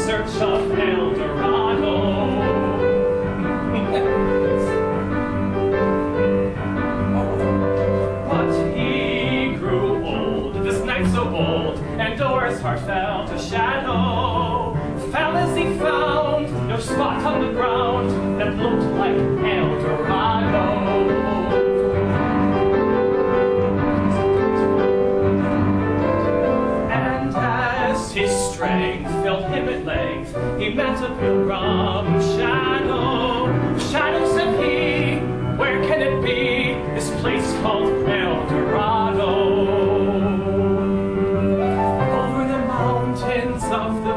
search of El Dorado. But he grew old, this night so bold, and Dora's heart fell to shadow. Fell as he found no spot on the ground that looked like El Dorado. And as his strength filled him at length, he met a pilgrim shadow. Shadow, said he, where can it be, this place called El Dorado? Over the mountains of the